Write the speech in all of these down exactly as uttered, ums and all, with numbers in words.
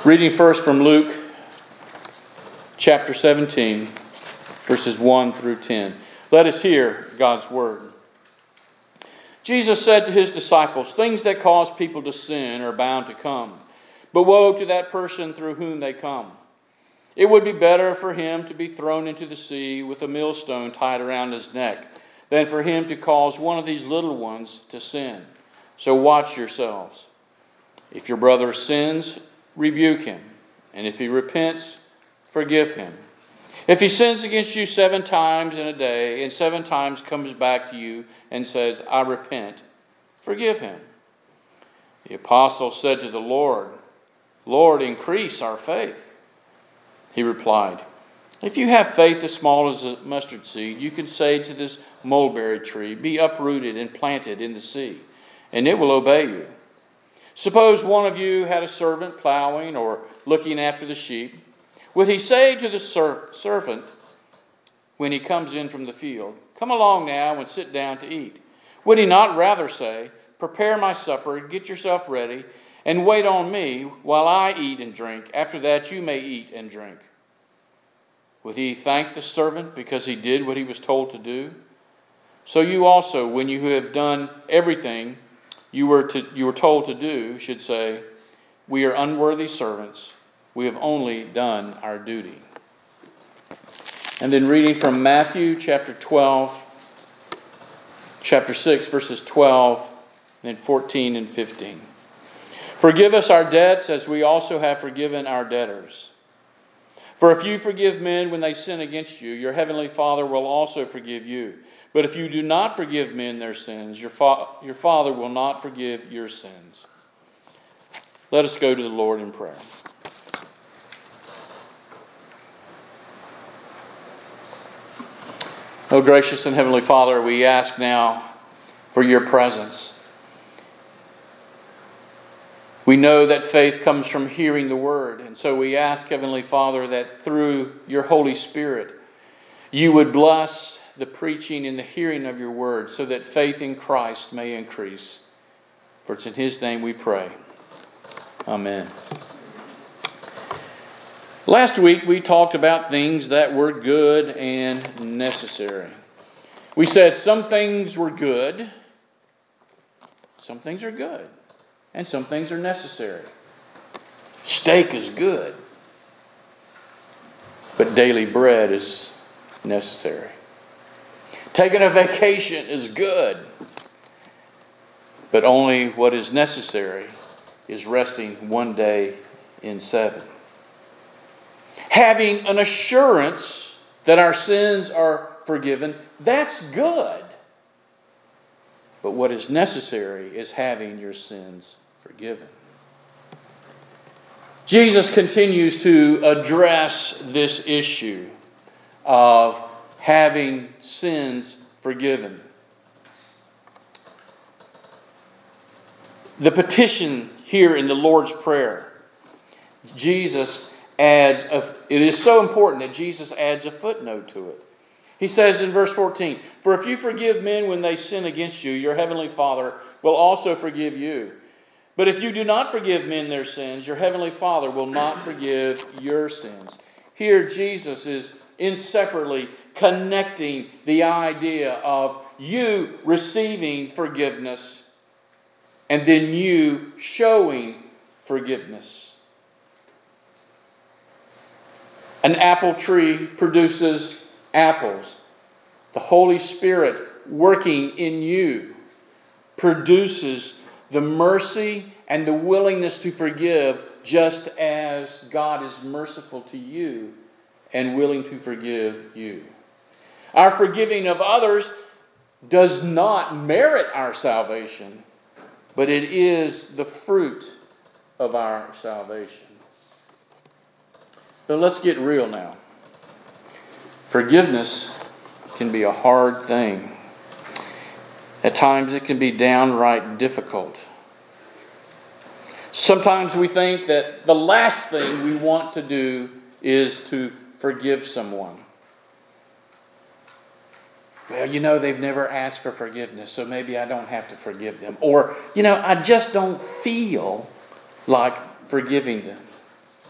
Reading first from Luke chapter seventeen, verses one through ten. Let us hear God's word. Jesus said to his disciples, "Things that cause people to sin are bound to come, but woe to that person through whom they come. It would be better for him to be thrown into the sea with a millstone tied around his neck than for him to cause one of these little ones to sin. So watch yourselves. If your brother sins, rebuke him, and if he repents, forgive him. If he sins against you seven times in a day, and seven times comes back to you and says, 'I repent,' forgive him." The apostle said to the Lord, "Lord, increase our faith." He replied, "If you have faith as small as a mustard seed, you can say to this mulberry tree, 'Be uprooted and planted in the sea,' and it will obey you. Suppose one of you had a servant plowing or looking after the sheep. Would he say to the ser- servant when he comes in from the field, 'Come along now and sit down to eat'? Would he not rather say, 'Prepare my supper, get yourself ready, and wait on me while I eat and drink. After that you may eat and drink'? Would he thank the servant because he did what he was told to do? So you also, when you have done everything you were to, you were told to do, should say, 'We are unworthy servants. We have only done our duty.'" And then reading from Matthew chapter twelve, chapter six, verses twelve and fourteen and fifteen. "Forgive us our debts as we also have forgiven our debtors. For if you forgive men when they sin against you, your heavenly Father will also forgive you. But if you do not forgive men their sins, your, fa- your Father will not forgive your sins." Let us go to the Lord in prayer. Oh, gracious and heavenly Father, we ask now for your presence. We know that faith comes from hearing the word, and so we ask, Heavenly Father, that through your Holy Spirit, you would bless the preaching and the hearing of your word so that faith in Christ may increase. For it's in his name we pray. Amen. Last week we talked about things that were good and necessary. We said some things were good, some things are good, and some things are necessary. Steak is good, but daily bread is necessary. Taking a vacation is good, but only what is necessary is resting one day in seven. Having an assurance that our sins are forgiven, that's good. But what is necessary is having your sins forgiven. Jesus continues to address this issue of having sins forgiven. The petition here in the Lord's Prayer, Jesus adds, a, it is so important that Jesus adds a footnote to it. He says in verse fourteen, "For if you forgive men when they sin against you, your heavenly Father will also forgive you. But if you do not forgive men their sins, your heavenly Father will not forgive your sins." Here Jesus is inseparably connecting the idea of you receiving forgiveness and then you showing forgiveness. An apple tree produces apples. The Holy Spirit working in you produces the mercy and the willingness to forgive, just as God is merciful to you and willing to forgive you. Our forgiving of others does not merit our salvation, but it is the fruit of our salvation. But let's get real now. Forgiveness can be a hard thing. At times it can be downright difficult. Sometimes we think that the last thing we want to do is to forgive someone. Well, you know, they've never asked for forgiveness, so maybe I don't have to forgive them. Or, you know, I just don't feel like forgiving them.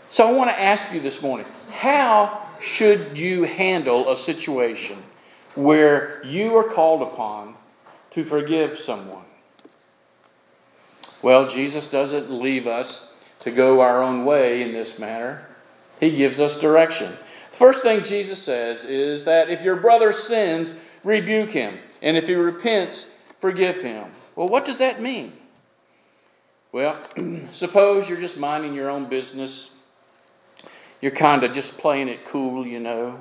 So I want to ask you this morning, how should you handle a situation where you are called upon to forgive someone? Well, Jesus doesn't leave us to go our own way in this matter. He gives us direction. The first thing Jesus says is that if your brother sins, rebuke him. And if he repents, forgive him. Well, what does that mean? Well, suppose you're just minding your own business. You're kind of just playing it cool, you know.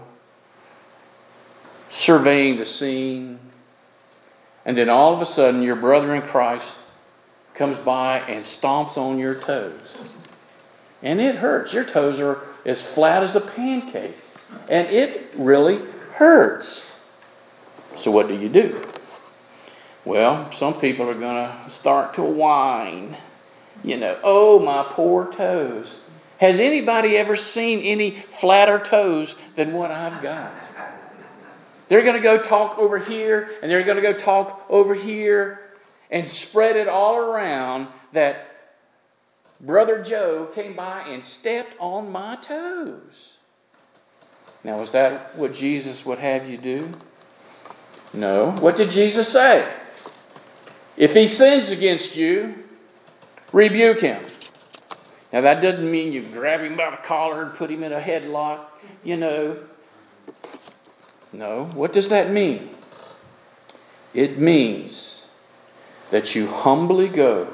Surveying the scene. And then all of a sudden, your brother in Christ comes by and stomps on your toes. And it hurts. Your toes are as flat as a pancake. And it really hurts. So what do you do? Well, some people are going to start to whine. You know, oh, my poor toes. Has anybody ever seen any flatter toes than what I've got? They're going to go talk over here, and they're going to go talk over here, and spread it all around that Brother Joe came by and stepped on my toes. Now, is that what Jesus would have you do? No. What did Jesus say? If he sins against you, rebuke him. Now, that doesn't mean you grab him by the collar and put him in a headlock, you know. No. What does that mean? It means that you humbly go,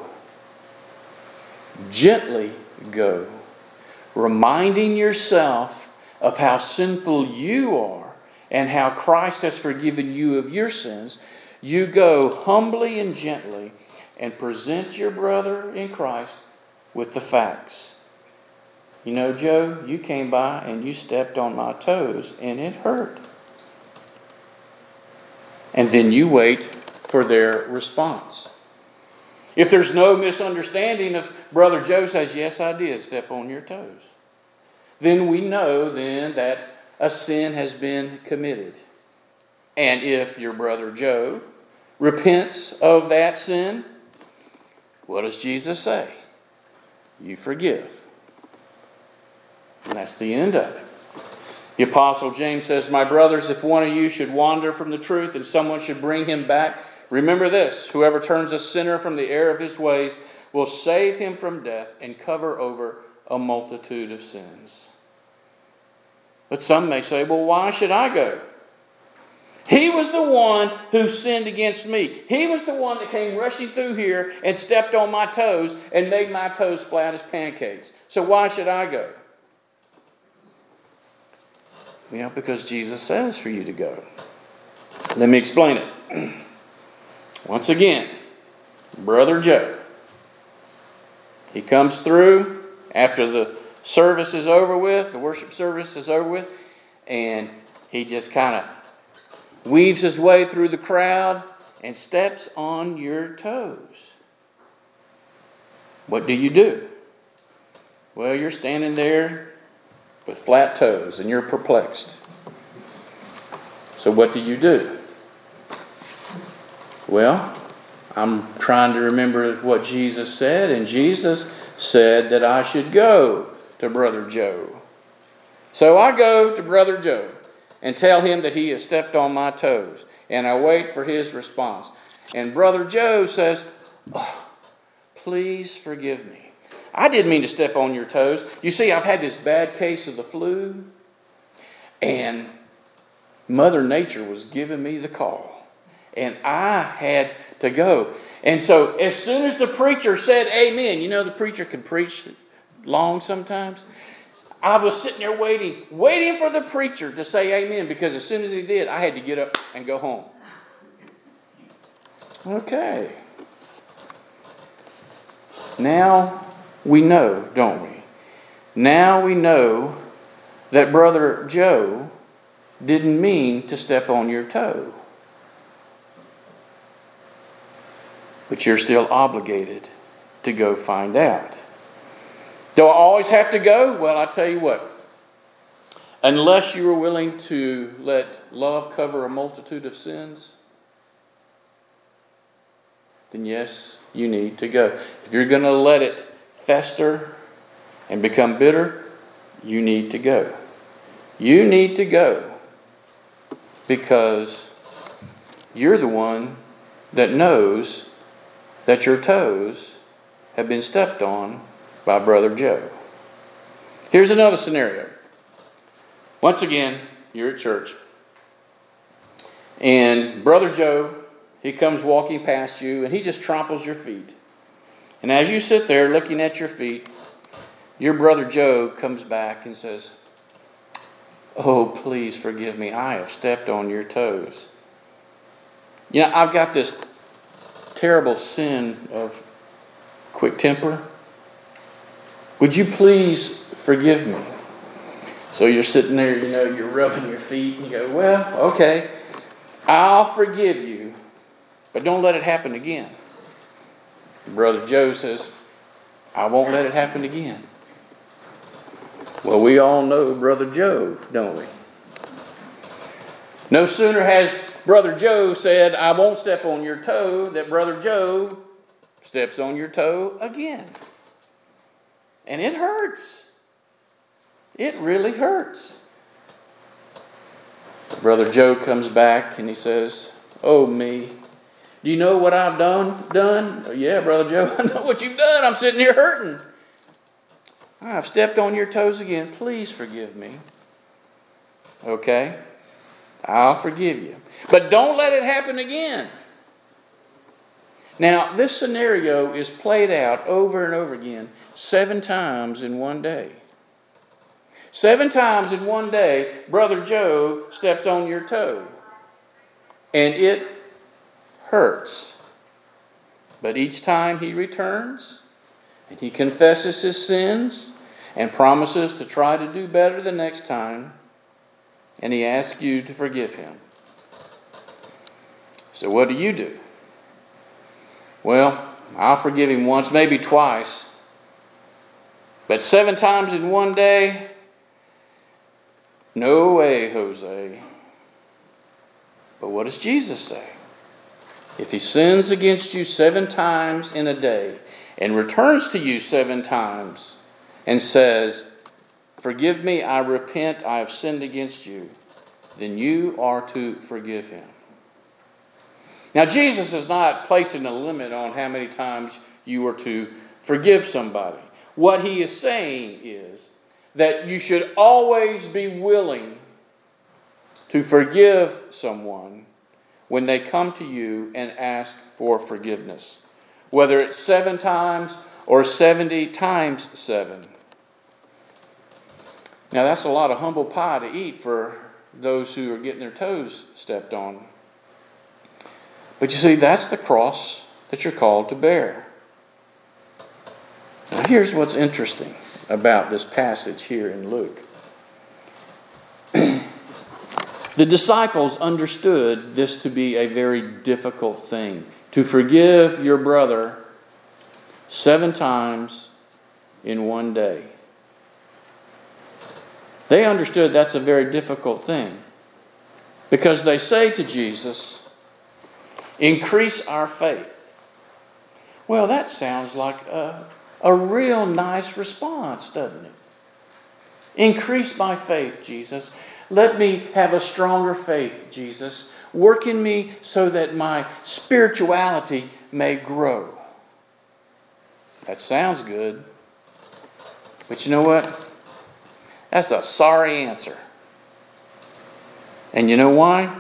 gently go, reminding yourself of how sinful you are and how Christ has forgiven you of your sins. You go humbly and gently and present your brother in Christ with the facts. You know, Joe, you came by and you stepped on my toes and it hurt. And then you wait for their response. If there's no misunderstanding, if Brother Joe says, yes, I did step on your toes, then we know then that a sin has been committed. And if your brother Joe repents of that sin, what does Jesus say? You forgive. And that's the end of it. The Apostle James says, my brothers, if one of you should wander from the truth and someone should bring him back, remember this, whoever turns a sinner from the error of his ways will save him from death and cover over a multitude of sins. But some may say, well, why should I go? He was the one who sinned against me. He was the one that came rushing through here and stepped on my toes and made my toes flat as pancakes. So why should I go? You know, because Jesus says for you to go. Let me explain it. Once again, Brother Joe. He comes through after the service is over with, the worship service is over with, and he just kind of weaves his way through the crowd and steps on your toes. What do you do? Well, you're standing there with flat toes and you're perplexed. So what do you do? Well, I'm trying to remember what Jesus said, and Jesus said that I should go to Brother Joe. So I go to Brother Joe and tell him that he has stepped on my toes, and I wait for his response. And Brother Joe says, oh, please forgive me. I didn't mean to step on your toes. You see, I've had this bad case of the flu, and Mother Nature was giving me the call, and I had to go. And so as soon as the preacher said amen, you know the preacher can preach long sometimes. I was sitting there waiting, waiting for the preacher to say amen, because as soon as he did, I had to get up and go home. Okay. Now we know, don't we? Now we know that Brother Joe didn't mean to step on your toe. But you're still obligated to go find out. Do I always have to go? Well, I tell you what. Unless you are willing to let love cover a multitude of sins, then yes, you need to go. If you're going to let it fester and become bitter, you need to go. You need to go because you're the one that knows that your toes have been stepped on by Brother Joe. Here's another scenario. Once again, you're at church. And Brother Joe, he comes walking past you and he just tramples your feet. And as you sit there looking at your feet, your Brother Joe comes back and says, "Oh, please forgive me. I have stepped on your toes. You know, I've got this terrible sin of quick temper. Would you please forgive me?" So you're sitting there, you know, you're rubbing your feet and you go, "Well, okay, I'll forgive you, but don't let it happen again." Brother Joe says, "I won't let it happen again." Well, we all know Brother Joe, don't we? No sooner has Brother Joe said, "I won't step on your toe," that Brother Joe steps on your toe again. And it hurts. It really hurts. Brother Joe comes back and he says, "Oh, me. Do you know what I've done? Done? Yeah, Brother Joe, I know what you've done. I'm sitting here hurting. I've stepped on your toes again. Please forgive me." Okay, I'll forgive you. But don't let it happen again. Now, this scenario is played out over and over again seven times in one day. Seven times in one day, Brother Joe steps on your toe. And it hurts. But each time he returns and he confesses his sins and promises to try to do better the next time, and he asks you to forgive him. So what do you do? Well, I'll forgive him once, maybe twice. But seven times in one day? No way, Jose. But what does Jesus say? If he sins against you seven times in a day and returns to you seven times and says, "Forgive me, I repent, I have sinned against you," then you are to forgive him. Now, Jesus is not placing a limit on how many times you are to forgive somebody. What he is saying is that you should always be willing to forgive someone when they come to you and ask for forgiveness, whether it's seven times or seventy times seven. Now, that's a lot of humble pie to eat for those who are getting their toes stepped on. But you see, that's the cross that you're called to bear. Now, here's what's interesting about this passage here in Luke. The disciples understood this to be a very difficult thing, to forgive your brother seven times in one day. They understood that's a very difficult thing because they say to Jesus, "Increase our faith." Well, that sounds like a, a real nice response, doesn't it? Increase my faith, Jesus. Let me have a stronger faith, Jesus. Work in me so that my spirituality may grow. That sounds good. But you know what? That's a sorry answer. And you know why?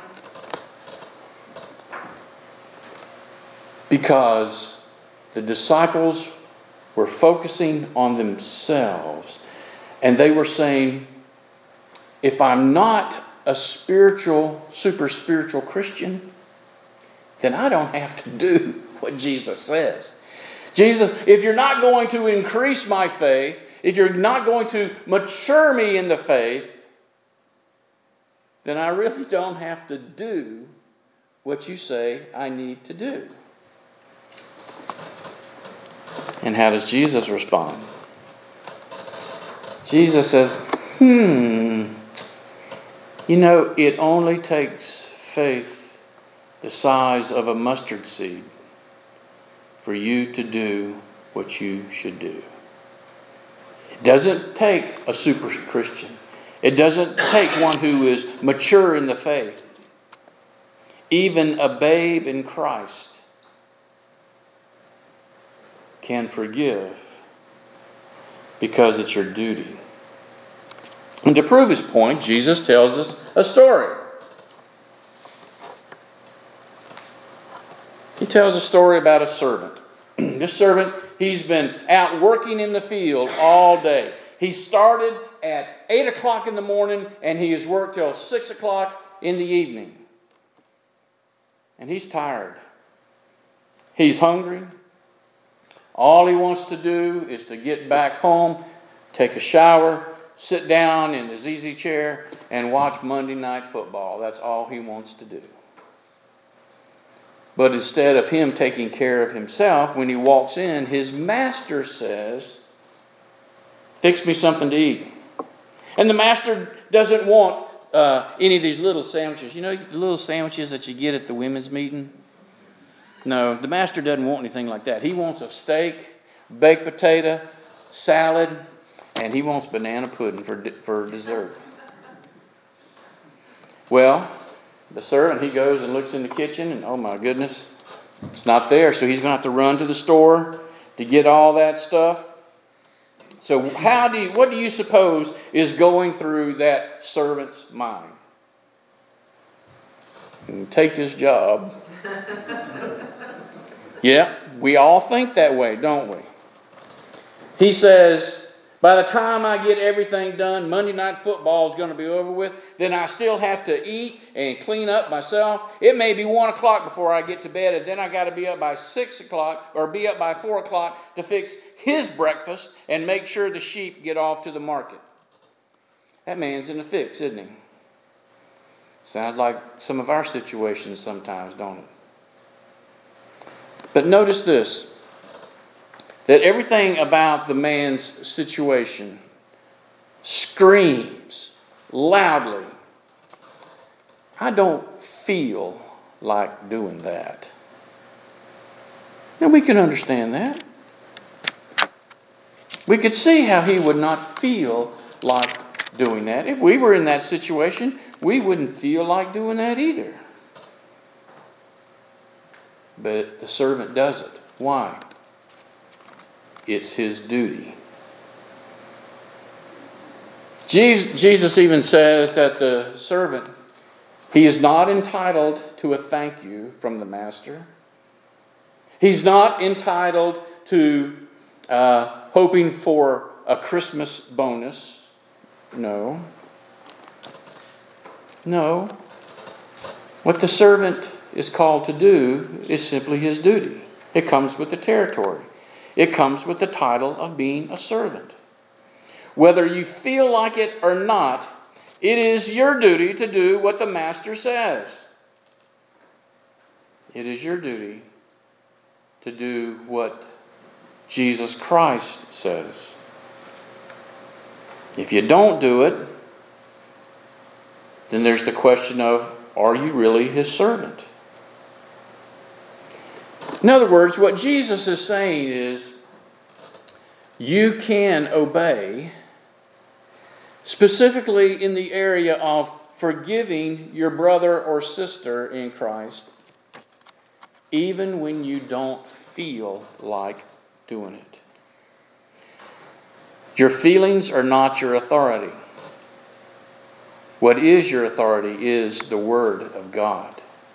Because the disciples were focusing on themselves. And they were saying, if I'm not a spiritual, super spiritual Christian, then I don't have to do what Jesus says. Jesus, if you're not going to increase my faith, if you're not going to mature me in the faith, then I really don't have to do what you say I need to do. And how does Jesus respond? Jesus says, hmm, you know, it only takes faith the size of a mustard seed for you to do what you should do. It doesn't take a super Christian. It doesn't take one who is mature in the faith. Even a babe in Christ can forgive because it's your duty. And to prove his point, Jesus tells us a story. He tells a story about a servant. This servant, he's been out working in the field all day. He started at eight o'clock in the morning and he has worked till six o'clock in the evening. And he's tired. He's hungry. All he wants to do is to get back home, take a shower, sit down in his easy chair, and watch Monday Night Football. That's all he wants to do. But instead of him taking care of himself, when he walks in, his master says, "Fix me something to eat." And the master doesn't want uh, any of these little sandwiches. You know, the little sandwiches that you get at the women's meeting? No, the master doesn't want anything like that. He wants a steak, baked potato, salad, and he wants banana pudding for, for dessert. Well, the servant, he goes and looks in the kitchen, and oh my goodness, it's not there. So he's going to have to run to the store to get all that stuff. So how do you, what do you suppose is going through that servant's mind? Take this job. Yeah, we all think that way, don't we? He says, by the time I get everything done, Monday Night Football is going to be over with. Then I still have to eat and clean up myself. It may be one o'clock before I get to bed, and then I got to be up by six o'clock or be up by four o'clock to fix his breakfast and make sure the sheep get off to the market. That man's in a fix, isn't he? Sounds like some of our situations sometimes, don't it? But notice this, that everything about the man's situation screams loudly, I don't feel like doing that. Now we can understand that. We could see how he would not feel like doing that. If we were in that situation, we wouldn't feel like doing that either. But the servant does it. Why? It's his duty. Jesus even says that the servant, he is not entitled to a thank you from the master. He's not entitled to uh, hoping for a Christmas bonus. No. No. What the servant is called to do is simply his duty. It comes with the territory. It comes with the title of being a servant. Whether you feel like it or not, it is your duty to do what the master says. It is your duty to do what Jesus Christ says. If you don't do it, then there's the question of, are you really his servant? In other words, what Jesus is saying is, you can obey, specifically in the area of forgiving your brother or sister in Christ, even when you don't feel like doing it. Your feelings are not your authority. What is your authority is the Word of God.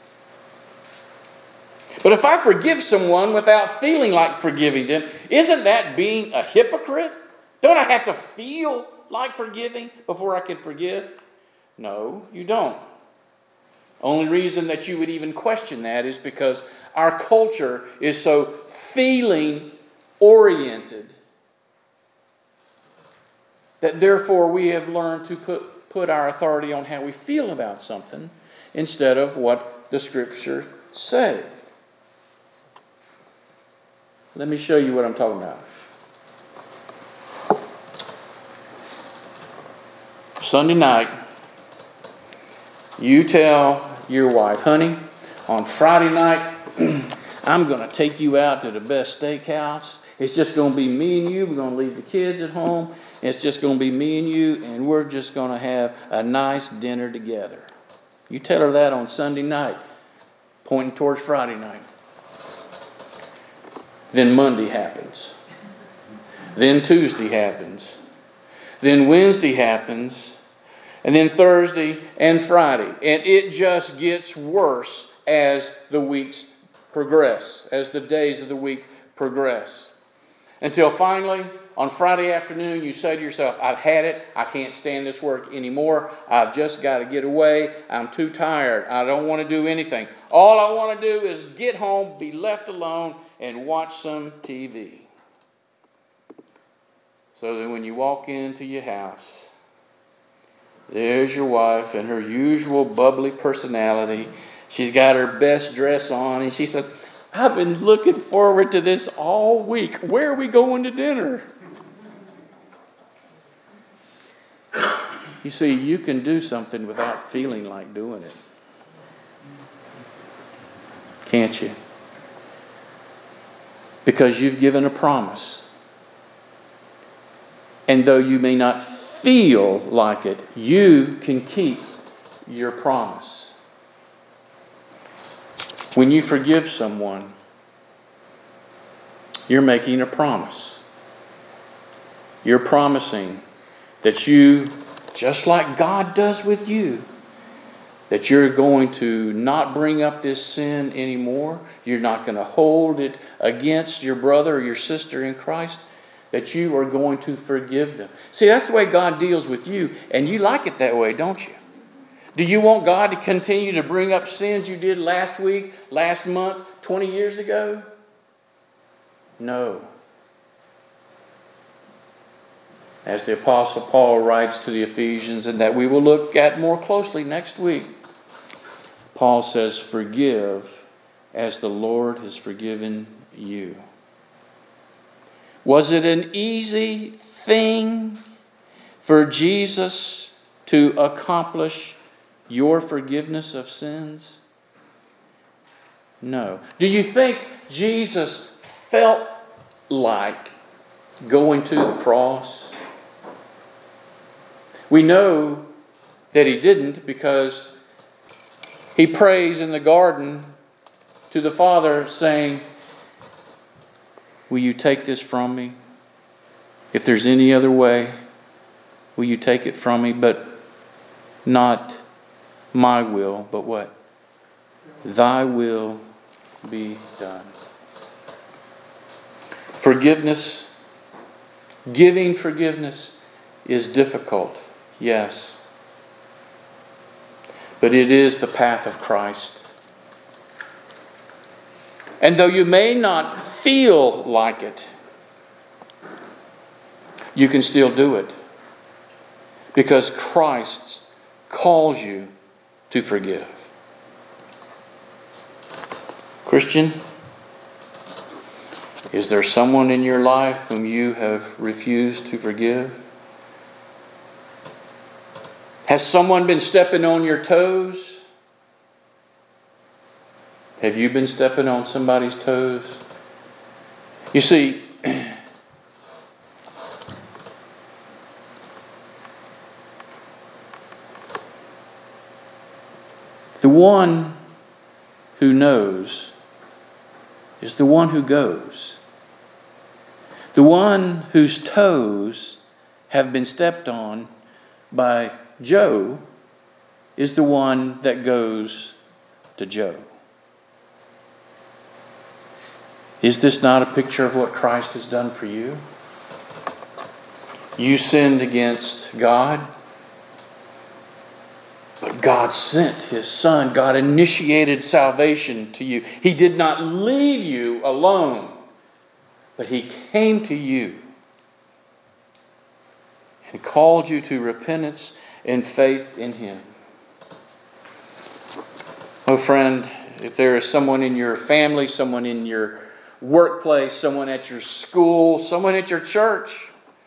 But if I forgive someone without feeling like forgiving them, isn't that being a hypocrite? Don't I have to feel like forgiving before I can forgive? No, you don't. Only reason that you would even question that is because our culture is so feeling oriented that therefore we have learned to put, put our authority on how we feel about something instead of what the Scripture say. Let me show you what I'm talking about. Sunday night, you tell your wife, honey, on Friday night, I'm going to take you out to the best steakhouse It's just going to be me and you. We're going to leave the kids at home. It's just going to be me and you, and we're just going to have a nice dinner together. You tell her that on Sunday night, pointing towards Friday night. Then Monday happens. Then Tuesday happens. Then Wednesday happens. And then Thursday and Friday. And it just gets worse as the weeks progress, as the days of the week progress. Until finally, on Friday afternoon, you say to yourself, I've had it. I can't stand this work anymore. I've just got to get away. I'm too tired. I don't want to do anything. All I want to do is get home, be left alone, and watch some T V. So that when you walk into your house, there's your wife and her usual bubbly personality. She's got her best dress on, and she says, I've been looking forward to this all week. Where are we going to dinner? You see, you can do something without feeling like doing it. Can't you? Because you've given a promise. And though you may not feel like it, you can keep your promise. When you forgive someone, you're making a promise. You're promising that you, just like God does with you, that you're going to not bring up this sin anymore. You're not going to hold it against your brother or your sister in Christ. That you are going to forgive them. See, that's the way God deals with you. And you like it that way, don't you? Do you want God to continue to bring up sins you did last week, last month, twenty years ago? No. As the Apostle Paul writes to the Ephesians, and that we will look at more closely next week, Paul says, forgive as the Lord has forgiven you. Was it an easy thing for Jesus to accomplish your forgiveness of sins? No. Do you think Jesus felt like going to the cross? We know that he didn't, because he prays in the garden to the Father saying, will you take this from me? If there's any other way, will you take it from me? But not my will, but what? Thy will be done. Forgiveness, giving forgiveness is difficult, yes. But it is the path of Christ. And though you may not feel like it, you can still do it. Because Christ calls you to forgive. Christian, is there someone in your life whom you have refused to forgive? Has someone been stepping on your toes? Have you been stepping on somebody's toes? You see, the one who knows is the one who goes. The one whose toes have been stepped on by Joe is the one that goes to Joe. Is this not a picture of what Christ has done for you? You sinned against God, but God sent His Son. God initiated salvation to you. He did not leave you alone, but He came to you and called you to repentance and faith in Him. Oh, friend, if there is someone in your family, someone in your workplace, someone at your school, someone at your church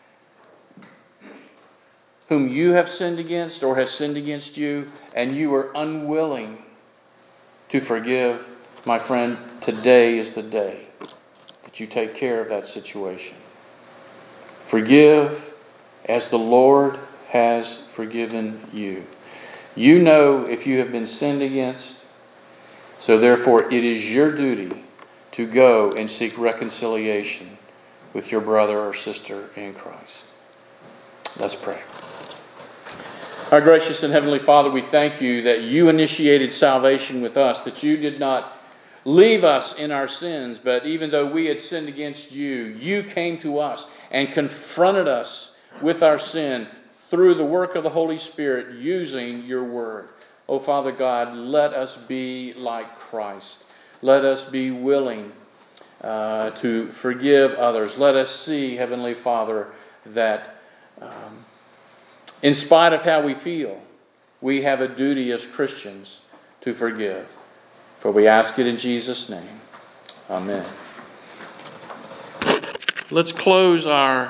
whom you have sinned against or has sinned against you, and you are unwilling to forgive, my friend, today is the day that you take care of that situation. Forgive as the Lord has forgiven you. You know if you have been sinned against, so therefore it is your duty to go and seek reconciliation with your brother or sister in Christ. Let's pray. Our gracious and heavenly Father, we thank you that you initiated salvation with us, that you did not leave us in our sins, but even though we had sinned against you, you came to us and confronted us with our sin through the work of the Holy Spirit using your word. Oh, Father God, let us be like Christ. Let us be willing uh, to forgive others. Let us see, Heavenly Father, that um, in spite of how we feel, we have a duty as Christians to forgive. For we ask it in Jesus' name. Amen. Let's close our